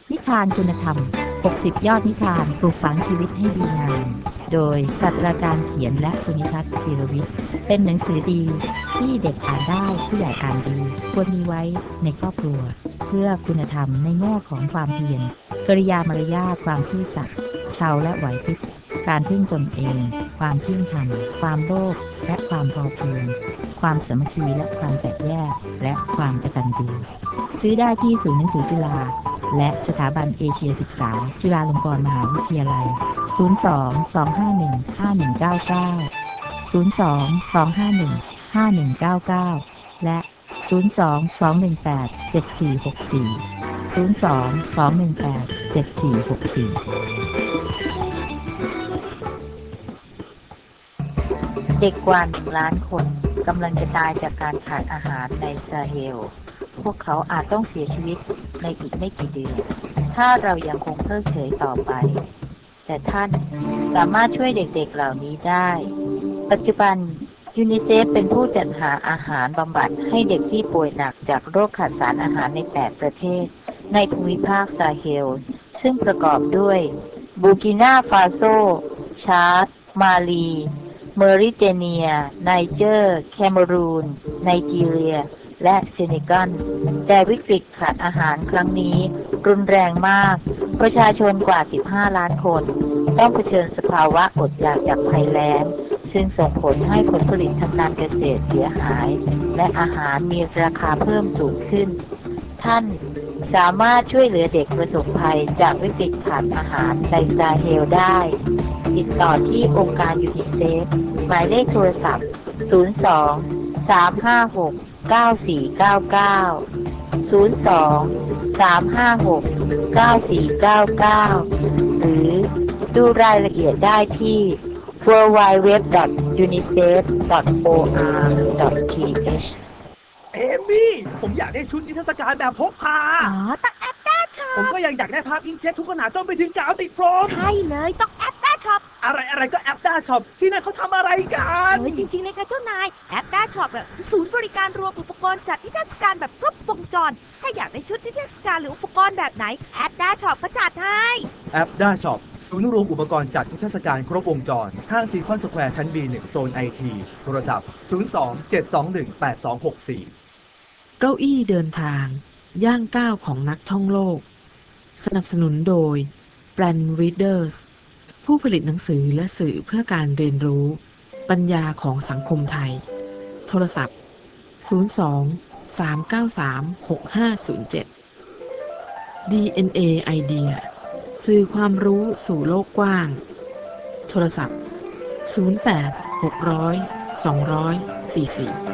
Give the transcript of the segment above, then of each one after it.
นิทานคุณธรรม60 ยอดนิทานปลูกฝังชีวิตให้ดีงามโดยศาสตราจารย์เขียนและคุณนิทัศน์ธีรวิทย์เป็นหนังสือดีที่เด็กอ่านได้ผู้ใหญ่อ่านดีควรมีไว้ในครอบครัวเพื่อคุณธรรมในแง่ของความเพียรกริยามารยาทความซื่อสัตย์ชาวและไหวพริบการพึ่งตนเองความเที่ยงธรรมความโลภและความพอเพียงความสามัคคีและความแตกแยกและความกตัญญูซื้อได้ที่ศูนย์หนังสือจุฬาและสถาบันเอเชียศึกษาจุฬาลงกรณ์มหาวิทยาลัย02-251-5199 02-251-5199และ02-218-7464 02-218-7464เด็กกว่า1 ล้านคนกำลังจะตายจากการขาดอาหารในซาเฮลพวกเขาอาจต้องเสียชีวิตในอีกไม่กี่เดือนถ้าเรายังคงเพิกเฉยต่อไปแต่ท่านสามารถช่วยเด็กๆเหล่านี้ได้ปัจจุบันยูนิเซฟเป็นผู้จัดหาอาหารบำบัดให้เด็กที่ป่วยหนักจากโรคขาดสารอาหารใน8 ประเทศในภูมิภาคซาเฮลซึ่งประกอบด้วยบูกินาฟาโซชาดมาลีเมอริเตเนียไนเจอร์แคเมรูนไนจีเรียและเซเนกัลแต่วิกฤตขาดอาหารครั้งนี้รุนแรงมากประชาชนกว่า15 ล้านคนต้องเผชิญสภาวะอดอยากจากภัยแล้งซึ่งส่งผลให้ผลผลิตทางการเกษตรเสียหายและอาหารมีราคาเพิ่มสูงขึ้นท่านสามารถช่วยเหลือเด็กประสบภัยจากวิกฤตขาดอาหารในซาเฮลได้ติดต่อที่องค์การยูนิเซฟหมายเลขโทรศัพท์02-356-9499 02-356-9499 หรือดูรายละเอียดได้ที่ www.unicef.or.th เอมี่ผมอยากได้ชุดนิทรรศการแบบพกพาอ๋อต้องแอปด้าช็อผมปก็ยังอยากได้ภาพอิงเจ็ตทุกขนาดจนไปถึงกาวติดพรมใช่เลยต้องแอปด้าช็อปอะไรก็แอปด้าช็อปที่นั่นเขาทำอะไรกันเฮ้ยจริงๆเลยค่ะเจ้านายแอปด้าช็อปแบบศูนย์บริการรวมอุปกรณ์จัดนิทรรศการแบบครบวงจรถ้าอยากได้ชุดนิทรรศการหรืออุปกรณ์แบบไหนแอปด้าช็อปก็จัดให้แอปด้าช็อปศูนย์รวมอุปกรณ์จัดนิทรรศการครบวงจรห้างซีคอนสแควร์ชั้น B1 โซนไอทีโทรศัพท์02-721-8264 เก้าอี้เดินทางย่างก้าวของนักท่องโลกสนับสนุนโดย Brand Readers ผู้ผลิตหนังสือและสื่อเพื่อการเรียนรู้ปัญญาของสังคมไทยโทรศัพท์02-393-6507 DNA ไอเดียสื่อความรู้สู่โลกกว้างโทรศัพท์08-600-200-44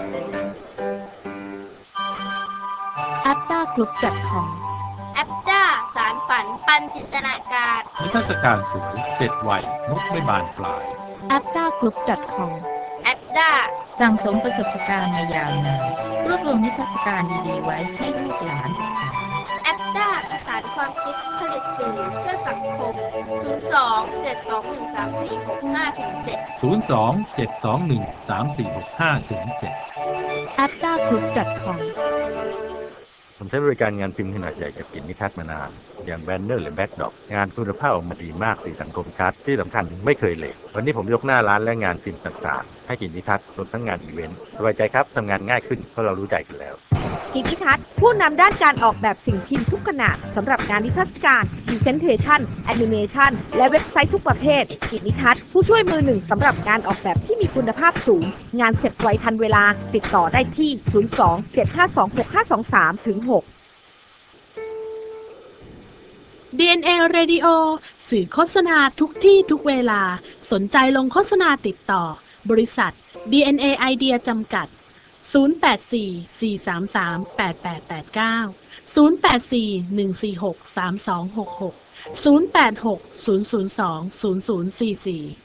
แอปต้ากรุ๊ป .com แอปด้าสารฝันปันจินตนาการนิทรรศการสูง7 วัยนกไม่บานปลายแอปต้ากรุ๊ป .com แอปด้าสั่งสมประสบการณ์มายาวนานรวบรวมนิทรรศการดีๆไว้ให้ลูกหลานศึกษาแอปด้าประสานความคิดผลิตสื่อเพื่อสังคม 02-721-3465-7 แอปต้ากรุ๊ป .com ผมใช้บริการงานพิมพ์ขนาดใหญ่กับกลิ่นนิทัศน์มานานอย่างแบนเนอร์หรือแบ็กดรอปงานคุณภาพออกมาดีมากสีสังคมชัดที่สำคัญไม่เคยเลทวันนี้ผมยกหน้าร้านและงานพิมพ์ต่างๆให้กลิ่นนิทัศน์รวมทั้งงานอีเวนต์สบายใจครับทำงานง่ายขึ้นเพราะเรารู้ใจกันแล้วกิตติทัศน์ผู้นำด้านการออกแบบสิ่งพิมพ์ทุกขนาดสำหรับงานนิทรรศการ Presentation Animation และเว็บไซต์ทุกประเภทกิตติทัศน์ผู้ช่วยมือหนึ่งสำหรับการออกแบบที่มีคุณภาพสูงงานเสร็จไวทันเวลาติดต่อได้ที่02-752-6523-6 DNA Radio สื่อโฆษณาทุกที่ทุกเวลาสนใจลงโฆษณาติดต่อบริษัท DNA Idea จำกัด0844338889 0841463266 0860020044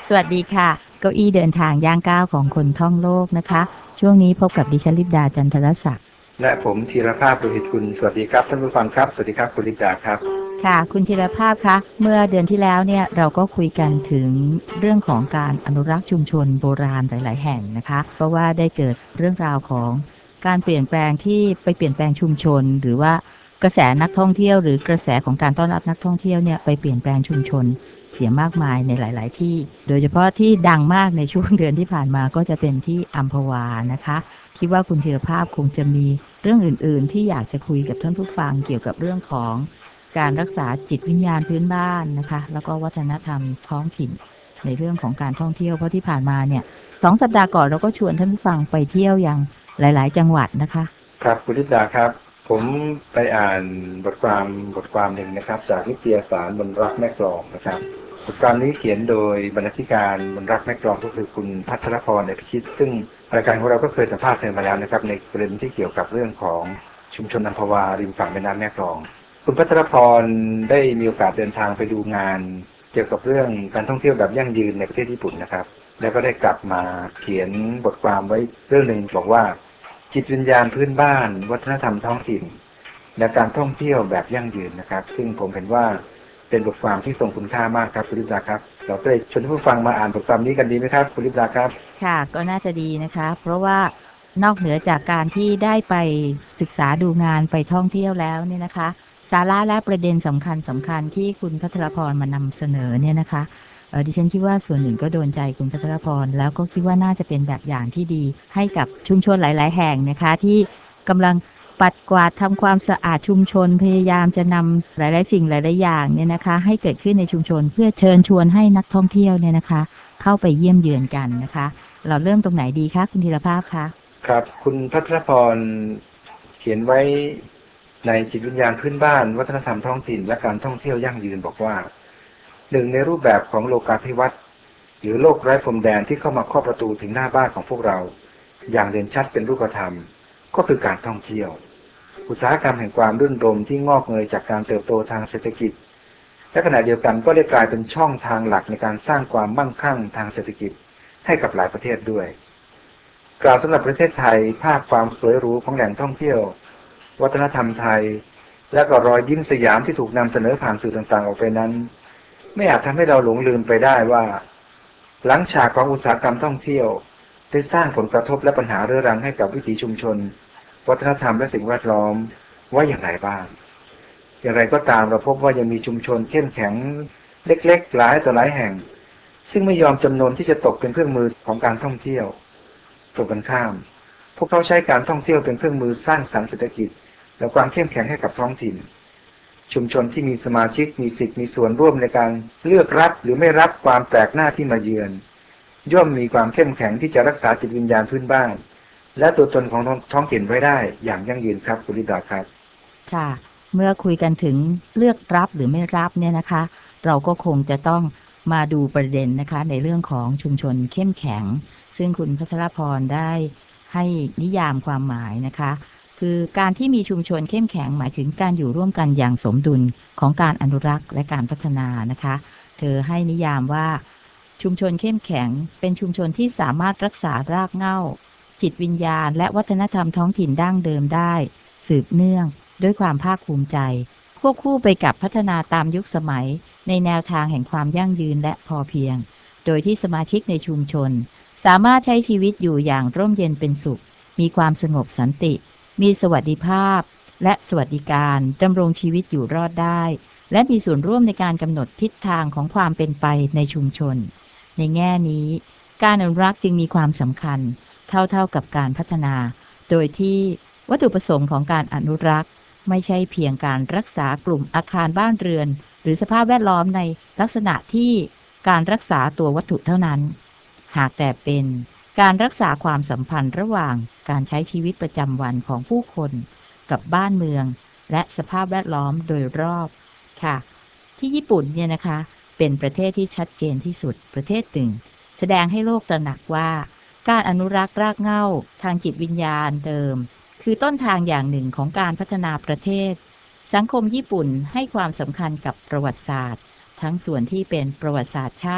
สวัสดีค่ะเก้าอี้เดินทางย่างก้าวของคนท่องโลกนะคะช่วงนี้พบกับดิฉันลิปดาจันทรศักดิ์และผมธีรภาพโลหิตกุลสวัสดีครับท่านผู้ฟังครับสวัสดีครับคุณลิปดาครับค่ะคุณธีรภาพคะเมื่อเดือนที่แล้วเนี่ยเราก็คุยกันถึงเรื่องของการอนุรักษ์ชุมชนโบราณหลายๆแห่งนะคะเพราะว่าได้เกิดเรื่องราวของการเปลี่ยนแปลงที่ไปเปลี่ยนแปลงชุมชนหรือว่ากระแสนักท่องเที่ยวหรือกระแสของการต้อนรับนักท่องเที่ยวเนี่ยไปเปลี่ยนแปลงชุมชนเสียมากมายในหลายๆที่โดยเฉพาะที่ดังมากในช่วงเดือนที่ผ่านมาก็จะเป็นที่อัมพวานะคะคิดว่าคุณธีรภาพคงจะมีเรื่องอื่นๆที่อยากจะคุยกับท่านผู้ฟังเกี่ยวกับเรื่องของการรักษาจิตวิญญาณพื้นบ้านนะคะแล้วก็วัฒนธรรมท้องถิ่นในเรื่องของการท่องเที่ยวเพราะที่ผ่านมาเนี่ย2 สัปดาห์ก่อนเราก็ชวนท่านผู้ฟังไปเที่ยวอย่างหลายๆจังหวัดนะคะครับคุณลิปดาครับผมไปอ่านบทความหนึ่งนะครับจากนิตยสารมนรักแม่กลองนะครับบทความนี้เขียนโดยบรรณาธิการมนรักแม่กลองก็คือคุณพัทรพรในพิชิตซึ่งรายการของเราก็เคยสัมภาษณ์เธอมาแล้วนะครับในประเด็นที่เกี่ยวกับเรื่องของชุมชนอัมพวาริมฝั่งแม่น้ำแม่กลองคุณพัทรพรได้มีโอกาสเดินทางไปดูงานเกี่ยวกับเรื่องการท่องเที่ยวแบบยั่งยืนในประเทศญี่ปุ่นนะครับแล้วก็ได้กลับมาเขียนบทความไว้เรื่องหนึ่งบอกว่าจิตวิญญาณพื้นบ้านวัฒนธรรมท้องถิ่นและการท่องเที่ยวแบบยั่งยืนนะครับซึ่งผมเห็นว่าเป็นบทความที่ทรงคุณค่ามากครับคุณลิปดาครับเราก็เลยชวนผู้ฟังมาอ่านบทความนี้กันดีไหมครับคุณลิปดาครับค่ะก็น่าจะดีนะคะเพราะว่านอกเหนือจากการที่ได้ไปศึกษาดูงานไปท่องเที่ยวแล้วเนี่ยนะคะสาระและประเด็นสำคัญที่คุณพัทรพรมานำเสนอเนี่ยนะคะดิฉันคิดว่าส่วนหนึ่งก็โดนใจคุณพัทรพรแล้วก็คิดว่าน่าจะเป็นแบบอย่างที่ดีให้กับชุมชนหลายๆแห่งนะคะที่กำลังปัดกวาดทำความสะอาดชุมชนพยายามจะนำหลายๆสิ่งหลายๆอย่างเนี่ยนะคะให้เกิดขึ้นในชุมชนเพื่อเชิญชวนให้นักท่องเที่ยวเนี่ยนะคะเข้าไปเยี่ยมเยือนกันนะคะเราเริ่มตรงไหนดีคะคุณธีรภาพคะครับคุณพัทรพรเขียนไว้ในจิตวิญญาณพื้นบ้านวัฒนธรรมท้องถิ่นและการท่องเที่ยวยั่งยืนบอกว่าหนึ่งในรูปแบบของโลกาภิวัตน์หรือโลกไร้พรมแดนที่เข้ามาเคาะประตูถึงหน้าบ้านของพวกเราอย่างเด่นชัดเป็นรูปธรรมก็คือการท่องเที่ยวอุตสาหกรรมแห่งความรื่นรมย์ที่งอกเงยจากการเติบโตทางเศรษฐกิจและขณะเดียวกันก็ได้กลายเป็นช่องทางหลักในการสร้างความมั่งคั่งทางเศรษฐกิจให้กับหลายประเทศด้วยกล่าวสำหรับประเทศไทยภาพความสวยหรูของแหล่งท่องเที่ยววัฒนธรรมไทยและก็รอยยิ้มสยามที่ถูกนำเสนอผ่านสื่อต่างๆออกไปนั้นไม่อาจทำให้เราหลงลืมไปได้ว่าหลังฉากของอุตสาหกรรมท่องเที่ยวได้สร้างผลกระทบและปัญหาเรื้อรังให้กับวิถีชุมชนวัฒนธรรมและสิ่งแวดล้อมว่าอย่างไรบ้างอย่างไรก็ตามเราพบว่ายังมีชุมชนเข้มแข็งเล็กๆหลายต่อหลายแห่งซึ่งไม่ยอมจำนนที่จะตกเป็นเครื่องมือของการท่องเที่ยวตรงกันข้ามพวกเขาใช้การท่องเที่ยวเป็นเครื่องมือสร้างสรรค์เศรษฐกิจและความเข้มแข็งให้กับท้องถิ่นชุมชนที่มีสมาชิกมีสิทธิ์มีส่วนร่วมในการเลือกรับหรือไม่รับความแปลกหน้าที่มาเยือนย่อมมีความเข้มแข็งที่จะรักษาจิตวิญญาณพื้นบ้านและตัวตนของท้องถิ่นไว้ได้อย่างยั่งยืนครับคุณลิดาครับค่ะเมื่อคุยกันถึงเลือกรับหรือไม่รับเนี่ยนะคะเราก็คงจะต้องมาดูประเด็นนะคะในเรื่องของชุมชนเข้มแข็งซึ่งคุณพัทรพรได้ให้นิยามความหมายนะคะคือการที่มีชุมชนเข้มแข็งหมายถึงการอยู่ร่วมกันอย่างสมดุลของการอนุรักษ์และการพัฒนานะคะเธอให้นิยามว่าชุมชนเข้มแข็งเป็นชุมชนที่สามารถรักษารากเหง้าจิตวิญญาณและวัฒนธรรมท้องถิ่นดั้งเดิมได้สืบเนื่องด้วยความภาคภูมิใจควบคู่ไปกับพัฒนาตามยุคสมัยในแนวทางแห่งความยั่งยืนและพอเพียงโดยที่สมาชิกในชุมชนสามารถใช้ชีวิตอยู่อย่างร่มเย็นเป็นสุขมีความสงบสันติมีสวัสดิภาพและสวัสดิการดำรงชีวิตอยู่รอดได้และมีส่วนร่วมในการกำหนดทิศทางของความเป็นไปในชุมชนในแง่นี้การอนุรักษ์จึงมีความสำคัญเท่ากับการพัฒนาโดยที่วัตถุประสงค์ของการอนุรักษ์ไม่ใช่เพียงการรักษากลุ่มอาคารบ้านเรือนหรือสภาพแวดล้อมในลักษณะที่การรักษาตัววัตถุเท่านั้นหากแต่เป็นการรักษาความสัมพันธ์ระหว่างการใช้ชีวิตประจำวันของผู้คนกับบ้านเมืองและสภาพแวดล้อมโดยรอบค่ะที่ญี่ปุ่นเนี่ยนะคะเป็นประเทศที่ชัดเจนที่สุดประเทศหนึ่งแสดงให้โลกตระหนักว่าการอนุรักษ์รากเหง้าทางจิตวิญญาณเดิมคือต้นทางอย่างหนึ่งของการพัฒนาประเทศสังคมญี่ปุ่นให้ความสำคัญกับประวัติศาสตร์ทั้งส่วนที่เป็นประวัติศาสตร์ชาติ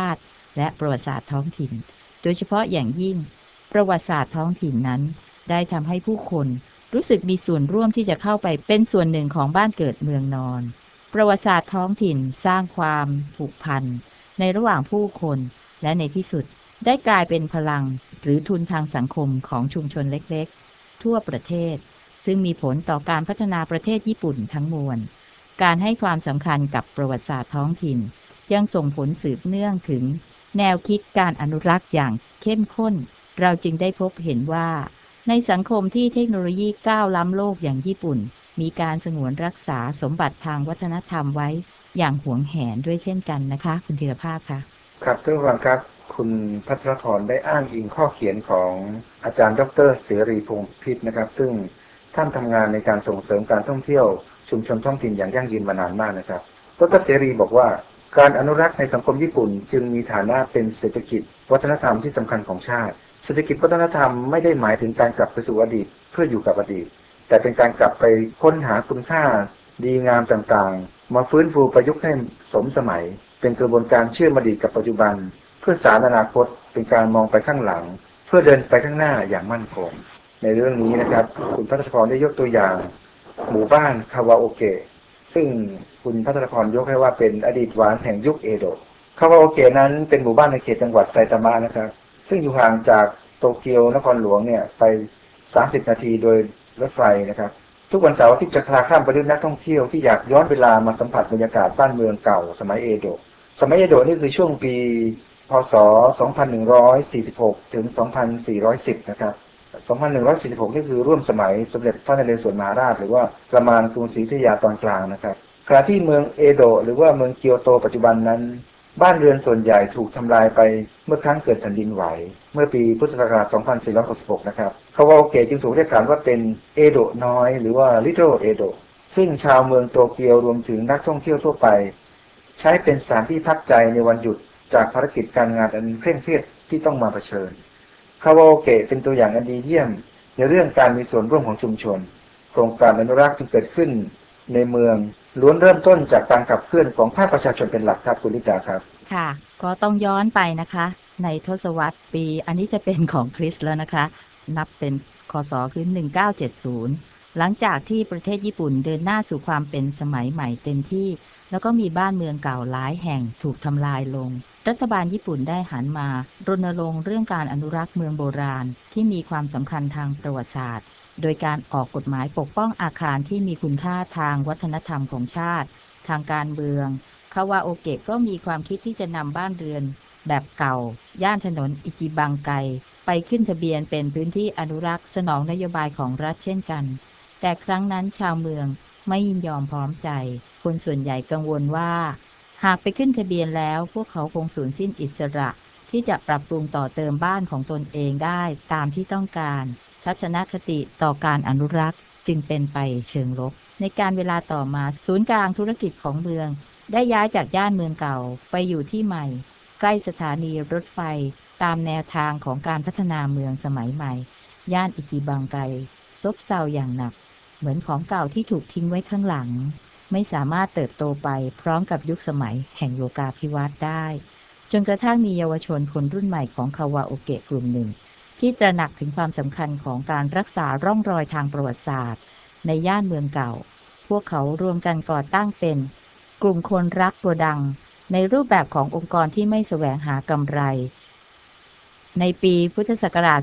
และประวัติศาสตร์ท้องถิ่นโดยเฉพาะอย่างยิ่งประวัติศาสตร์ท้องถิ่นนั้นได้ทำให้ผู้คนรู้สึกมีส่วนร่วมที่จะเข้าไปเป็นส่วนหนึ่งของบ้านเกิดเมืองนอนประวัติศาสตร์ท้องถิ่นสร้างความผูกพันในระหว่างผู้คนและในที่สุดได้กลายเป็นพลังหรือทุนทางสังคมของชุมชนเล็กๆทั่วประเทศซึ่งมีผลต่อการพัฒนาประเทศญี่ปุ่นทั้งมวลการให้ความสำคัญกับประวัติศาสตร์ท้องถิ่นยังส่งผลสืบเนื่องถึงแนวคิดการอนุรักษ์อย่างเข้มข้นเราจึงได้พบเห็นว่าในสังคมที่เทคโนโลยีก้าวล้ำโลกอย่างญี่ปุ่นมีการสงวนรักษาสมบัติทางวัฒนธรรมไว้อย่างหวงแหนด้วยเช่นกันนะคะคุณธีรภาพค่ะครับท่านผู้ฟังครับคุณพัทรพรได้อ้างอิงข้อเขียนของอาจารย์ดร.เสรีพงษ์พิษนะครับซึ่งท่านทำงานในการส่งเสริมการท่องเที่ยวชุมชนท้องถิ่นอย่างยั่งยืนมานานมากนะครับดร.เสรีบอกว่าการอนุรักษ์ในสังคมญี่ปุ่นจึงมีฐานะเป็นเศรษฐกิจวัฒนธรรมที่สำคัญของชาติเศรษฐกิจวัฒนธรรมไม่ได้หมายถึงการกลับไปสู่อดีตเพื่ออยู่กับอดีตแต่เป็นการกลับไปค้นหาคุณค่าดีงามต่างๆมาฟื้นฟูประยุกต์ให้สมสมัยเป็นกระบวนการเชื่อมอดีตกับปัจจุบันเพื่อสานอนาคตเป็นการมองไปข้างหลังเพื่อเดินไปข้างหน้าอย่างมั่นคงในเรื่องนี้นะครับคุณพัทรพรได้ยกตัวอย่างหมู่บ้านคาวาโอเกะซึ่งคุณพัทรพรยกให้ว่าเป็นอดีตหวานแห่งยุคเอโดะคาวาโอเกะนั้นเป็นหมู่บ้านในเขตจังหวัดไซตามะนะครับซึ่งอยู่ห่างจากโตเกียวนครหลวงเนี่ยไป30 นาทีโดยรถไฟนะครับทุกวันเสาร์ที่จะคลาคล่ำไปด้วยนักท่องเที่ยวที่อยากย้อนเวลามาสัมผัสบรรยากาศบ้านเมืองเก่าสมัยเอโดะสมัยเอโดะนี่คือช่วงปีพ.ศ. 2146 ถึง 2410 นะครับ 2146 นี่คือร่วมสมัยสมเด็จพระนเรศวรมหาราชหรือว่าประมาณกรุงศรีอยุธยาตอนกลางนะครับขณะที่เมืองเอโดะหรือว่าเมืองเกียวโตปัจจุบันนั้นบ้านเรือนส่วนใหญ่ถูกทำลายไปเมื่อครั้งเกิดแผ่นดินไหวเมื่อปีพุทธศักราช 2466 นะครับคาวาโอเกะจึงถูกเรียกขานว่าเป็นเอโดะน้อยหรือว่า Little เอโดะซึ่งชาวเมืองโตเกียวรวมถึงนักท่องเที่ยวทั่วไปใช้เป็นสถานที่พักใจในวันหยุดจากภารกิจการงานอันเคร่งเครียดที่ต้องมาเผชิญคาวาโอเกะเป็นตัวอย่างอันดีเยี่ยมในเรื่องการมีส่วนร่วมของชุมชนโครงการอนุรักษ์ที่เกิดขึ้นในเมืองล้วนเริ่มต้นจากการขับเคลื่อนของภาคประชาชนเป็นหลักครับคุณลิตาครับค่ะก็ต้องย้อนไปนะคะในทศวรรษปีอันนี้จะเป็นของคริสต์แล้วนะคะนับเป็นคศคือ1970หลังจากที่ประเทศญี่ปุ่นเดินหน้าสู่ความเป็นสมัยใหม่เต็มที่แล้วก็มีบ้านเมืองเก่าหลายแห่งถูกทำลายลงรัฐบาลญี่ปุ่นได้หันมารณรงค์เรื่องการอนุรักษ์เมืองโบราณที่มีความสำคัญทางประวัติศาสตร์โดยการออกกฎหมายปกป้องอาคารที่มีคุณค่าทางวัฒนธรรมของชาติทางการเมืองคาวาโอเกะก็มีความคิดที่จะนำบ้านเรือนแบบเก่าย่านถนนอิจิบังไกไปขึ้นทะเบียนเป็นพื้นที่อนุรักษ์สนองนโยบายของรัฐเช่นกันแต่ครั้งนั้นชาวเมืองไม่ยินยอมพร้อมใจคนส่วนใหญ่กังวลว่าหากไปขึ้นทะเบียนแล้วพวกเขาคงสูญสิ้นอิสระที่จะปรับปรุงต่อเติมบ้านของตนเองได้ตามที่ต้องการทัศนคติต่อการอนุรักษ์จึงเป็นไปเชิงลบในการเวลาต่อมาศูนย์กลางธุรกิจของเมืองได้ย้ายจากย่านเมืองเก่าไปอยู่ที่ใหม่ใกล้สถานีรถไฟตามแนวทางของการพัฒนาเมืองสมัยใหม่ย่านอิจิบังไกซบเซาอย่างหนักเหมือนของเก่าที่ถูกทิ้งไว้ข้างหลังไม่สามารถเติบโตไปพร้อมกับยุคสมัยแห่งโลกาภิวัตน์ได้จนกระทั่งมีเยาวชนคนรุ่นใหม่ของคาวาโอเกะกลุ่มหนึ่งที่ตระหนักถึงความสำคัญของการรักษาร่องรอยทางประวัติศาสตร์ในย่านเมืองเก่าพวกเขารวมกันก่อตั้งเป็นกลุ่มคนรักโกดังในรูปแบบขององค์กรที่ไม่แสวงหากำไรในปีพุทธศักราช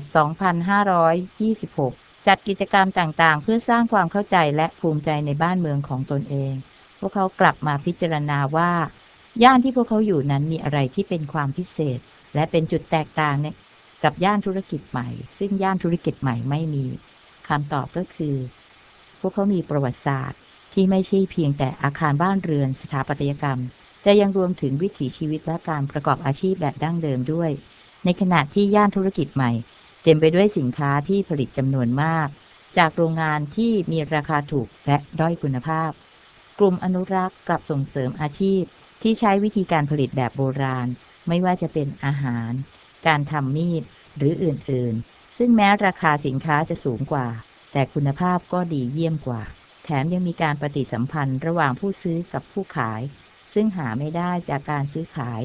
2526 จัดกิจกรรมต่างๆเพื่อสร้างความเข้าใจและภูมิใจในบ้านเมืองของตนเองพวกเขากลับมาพิจารณาว่าย่านที่พวกเขาอยู่นั้นมีอะไรที่เป็นความพิเศษและเป็นจุดแตกต่างเนี่ยกับย่านธุรกิจใหม่ซึ่งย่านธุรกิจใหม่ไม่มีคำตอบก็คือพวกเขามีประวัติศาสตร์ที่ไม่ใช่เพียงแต่อาคารบ้านเรือนสถาปัตยกรรมแต่ยังรวมถึงวิถีชีวิตและการประกอบอาชีพแบบดั้งเดิมด้วยในขณะที่ย่านธุรกิจใหม่เต็มไปด้วยสินค้าที่ผลิตจำนวนมากจากโรงงานที่มีราคาถูกและด้อยคุณภาพกลุ่มอนุรักษ์กลับส่งเสริมอาชีพที่ใช้วิธีการผลิตแบบโบราณไม่ว่าจะเป็นอาหารการทำมีดหรืออื่นๆซึ่งแม้ราคาสินค้าจะสูงกว่าแต่คุณภาพก็ดีเยี่ยมกว่าแถมยังมีการปฏิสัมพันธ์ระหว่างผู้ซื้อกับผู้ขายซึ่งหาไม่ได้จากการซื้อขาย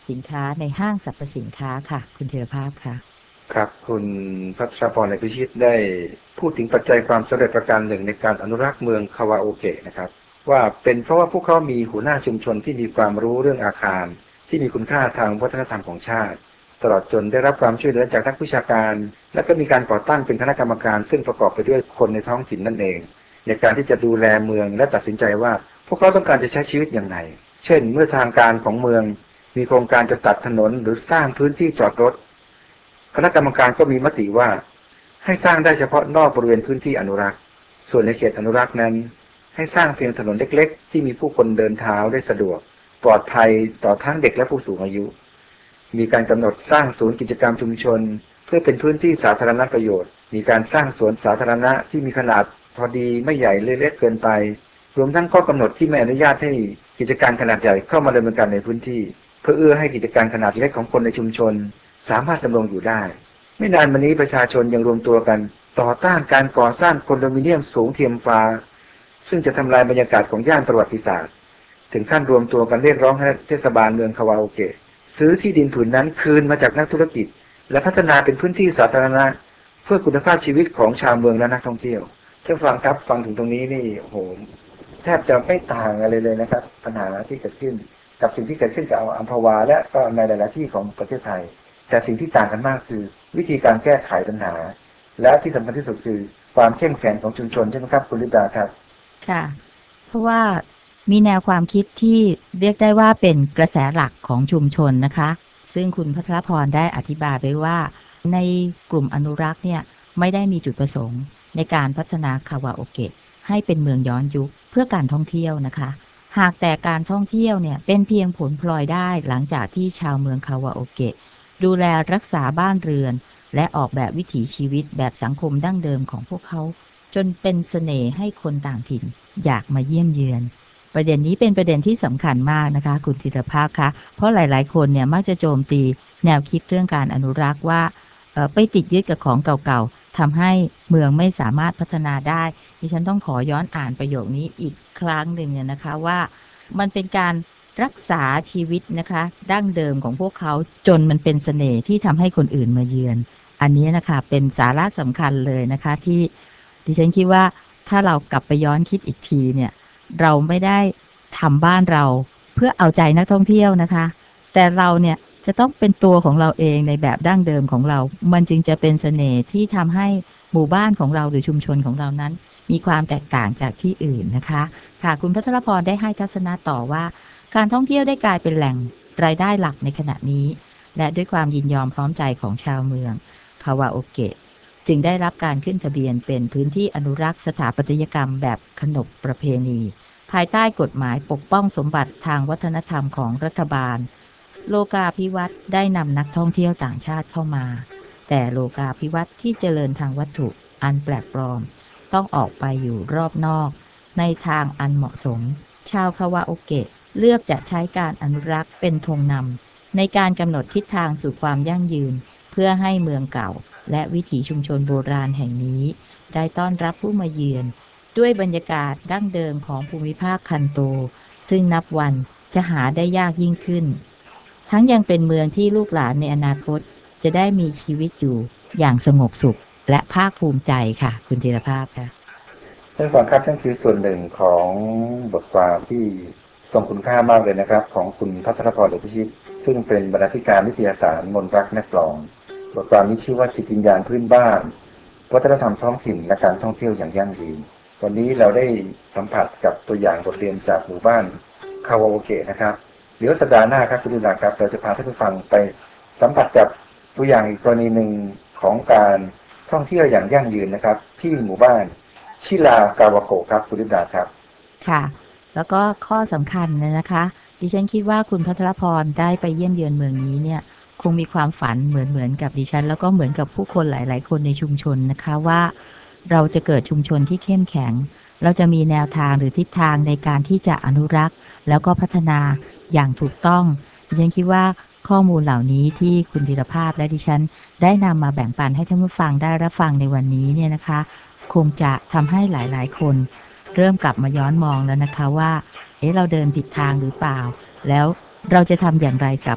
สินค้าในห้างสรรพสินค้าค่ะคุณธีรภาพค่ะครับคุณพัชรพรในพิชิตได้พูดถึงปัจจัยความสำเร็จประการหนึ่งในการอนุรักษ์เมืองคาวาโอเกะนะครับว่าเป็นเพราะว่าพวกเขามีหัวหน้าชุมชนที่มีความรู้เรื่องอาคารที่มีคุณค่าทางวัฒนธรรมของชาติตลอดจนได้รับความช่วยเหลือจากนักวิชาการและก็มีการก่อตั้งเป็นคณะกรรมการซึ่งประกอบไปด้วยคนในท้องถิ่นนั่นเองในการที่จะดูแลเมืองและตัดสินใจว่าพวกเขาต้องการจะใช้ชีวิตอย่างไรเช่นเมื่อทางการของเมืองมีโครงการจะตัดถนนหรือสร้างพื้นที่จอดรถคณะกรรมการก็มีมติว่าให้สร้างได้เฉพาะนอกบริเวณพื้นที่อนุรักษ์ส่วนในเขตอนุรักษ์นั้นให้สร้างเพียงถนนเล็กๆที่มีผู้คนเดินเท้าได้สะดวกปลอดภัยต่อทั้งเด็กและผู้สูงอายุมีการกำหนดสร้างศูนย์กิจกรรมชุมชนเพื่อเป็นพื้นที่สาธารณประโยชน์มีการสร้างสวนสาธารณะที่มีขนาดพอดีไม่ใหญ่เล็กเกินไปรวมทั้งข้อกำหนดที่ไม่อนุญาตให้กิจการขนาดใหญ่เข้ามาดำเนินการในพื้นที่เพื่อเอื้อให้กิจการขนาดเล็กของคนในชุมชนสามารถดำรงอยู่ได้ไม่นานมานี้ประชาชนยังรวมตัวกันต่อต้านการก่อสร้างคอนโดมิเนียมสูงเทียมฟ้าซึ่งจะทำลายบรรยากาศของย่านประวัติศาสตร์ถึงขั้นรวมตัวกันเรียกร้องให้เทศบาลเมืองคาวาโอเกะซื้อที่ดินผืนนั้นคืนมาจากนักธุรกิจและพัฒนาเป็นพื้นที่สาธารณะเพื่อคุณภาพชีวิตของชาวเมืองและนักท่องเที่ยวท่านฟังครับฟังถึงตรงนี้นี่โอ้โหแทบจะไม่ต่างอะไรเลยนะครับปัญหาที่เกิดขึ้นกับสิ่งที่เกิดขึ้นกับอัมพวาและก็ในหลายๆที่ของประเทศไทยแต่สิ่งที่ต่างกันมากคือวิธีการแก้ไขปัญหาและที่สำคัญที่สุดคือความเข้มแข็งของชุมชนใช่ไหมครับคุณลิดาครับค่ะเพราะว่ามีแนวความคิดที่เรียกได้ว่าเป็นกระแสหลักของชุมชนนะคะซึ่งคุณพัทรพรได้อธิบายไว้ว่าในกลุ่มอนุรักษ์เนี่ยไม่ได้มีจุดประสงค์ในการพัฒนาคาวาโอเกะให้เป็นเมืองย้อนยุคเพื่อการท่องเที่ยวนะคะหากแต่การท่องเที่ยวเนี่ยเป็นเพียงผลพลอยได้หลังจากที่ชาวเมืองคาวาโอเกะดูแลรักษาบ้านเรือนและออกแบบวิถีชีวิตแบบสังคมดั้งเดิมของพวกเขาจนเป็นเสน่ห์ให้คนต่างถิ่นอยากมาเยี่ยมเยือนประเด็นนี้เป็นประเด็นที่สำคัญมากนะคะคุณธีรภาพคะเพราะหลายๆคนเนี่ยมักจะโจมตีแนวคิดเรื่องการอนุรักษ์ว่าไปติดยึดกับของเก่าๆทำให้เมืองไม่สามารถพัฒนาได้ดิฉันต้องขอย้อนอ่านประโยคนี้อีกครั้งหนึ่งเนี่ยนะคะว่ามันเป็นการรักษาชีวิตนะคะดั้งเดิมของพวกเขาจนมันเป็นเสน่ห์ที่ทำให้คนอื่นมาเยือนอันนี้นะคะเป็นสาระสำคัญเลยนะคะที่ดิฉันคิดว่าถ้าเรากลับไปย้อนคิดอีกทีเนี่ยเราไม่ได้ทำบ้านเราเพื่อเอาใจนักท่องเที่ยวนะคะแต่เราเนี่ยจะต้องเป็นตัวของเราเองในแบบดั้งเดิมของเรามันจึงจะเป็นเสน่ห์ที่ทำให้หมู่บ้านของเราหรือชุมชนของเรานั้นมีความแตกต่างจากที่อื่นนะคะค่ะคุณพัทรพรได้ให้ทัศนะต่อว่าการท่องเที่ยวได้กลายเป็นแหล่งรายได้หลักในขณะนี้และด้วยความยินยอมพร้อมใจของชาวเมืองคาวาโอเกะจึงได้รับการขึ้นทะเบียนเป็นพื้นที่อนุรักษ์สถาปัตยกรรมแบบขนบประเพณีภายใต้กฎหมายปกป้องสมบัติทางวัฒนธรรมของรัฐบาลโลกาภิวัตน์ได้นำนักท่องเที่ยวต่างชาติเข้ามาแต่โลกาภิวัตน์ที่เจริญทางวัตถุอันแปลกปลอมต้องออกไปอยู่รอบนอกในทางอันเหมาะสมชาวคาวาโอเกะเลือกจะใช้การอนุรักษ์เป็นธงนำในการกำหนดทิศทางสู่ความยั่งยืนเพื่อให้เมืองเก่าและวิถีชุมชนโบราณแห่งนี้ได้ต้อนรับผู้มาเยือนด้วยบรรยากาศดั้งเดิมของภูมิภาคคันโตซึ่งนับวันจะหาได้ยากยิ่งขึ้นทั้งยังเป็นเมืองที่ลูกหลานในอนาคตจะได้มีชีวิตอยู่อย่างสงบสุขและภาคภูมิใจค่ะคุณธีรภาพค่ะท่านฟังครับนั่นคือส่วนหนึ่งของบทความที่ทรงคุณค่ามากเลยนะครับของคุณพัทรพร พิชิตซึ่งเป็นบรรณาธิการนิตยสารมนรักแม่กลองบทความนี้ชื่อว่าจิตวิญญาณพื้นบ้านวัฒนธรรมท้องถิ่นและการท่องเที่ยวอย่างยั่งยืนวันนี้เราได้สัมผัสกับตัวอย่างบทเรียนจากหมู่บ้านคาวาโอเกะนะครับเดี๋ยวสัปดาห์หน้าครับคุณผู้ชมครับเราจะพาท่านผู้ฟังไปสัมผัสกับตัวอย่างอีกกรณีหนึ่งของการท่องเที่ยวอย่างยั่งยืนนะครับที่หมู่บ้านชิลากาวาโกะครับคุณลิดาครับค่ะแล้วก็ข้อสำคัญนะคะดิฉันคิดว่าคุณพัทรพรได้ไปเยี่ยมเยือนเมืองนี้เนี่ยคงมีความฝันเหมือนกับดิฉันแล้วก็เหมือนกับผู้คนหลายๆคนในชุมชนนะคะว่าเราจะเกิดชุมชนที่เข้มแข็งเราจะมีแนวทางหรือทิศทางในการที่จะอนุรักษ์แล้วก็พัฒนาอย่างถูกต้องดิฉันคิดว่าข้อมูลเหล่านี้ที่คุณธีรภาพและดิฉันได้นำมาแบ่งปันให้ท่านผู้ฟังได้รับฟังในวันนี้เนี่ยนะคะคงจะทำให้หลายๆคนเริ่มกลับมาย้อนมองแล้วนะคะว่าเราเดินผิดทางหรือเปล่าแล้วเราจะทำอย่างไรกับ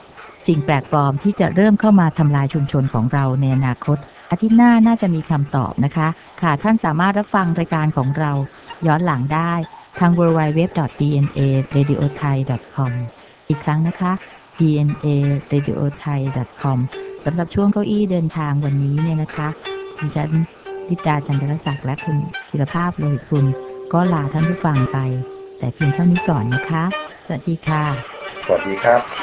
สิ่งแปลกปลอมที่จะเริ่มเข้ามาทำลายชุมชนของเราในอนาคตอาทิตย์หน้าน่าจะมีคำตอบนะคะค่ะท่านสามารถรับฟังรายการของเราย้อนหลังได้ทาง www.dnaradiothai.com อีกครั้งนะคะ dnaradiothai.com สำหรับช่วงเก้าอี้เดินทางวันนี้เนี่ยนะคะดิฉันลิดาจันทรศักดิ์และคุณธีรภาพโลหิตคุณก็ลาท่านผู้ฟังไปแต่เพียงเท่านี้ก่อนนะคะสวัสดีค่ะสวัสดีครับ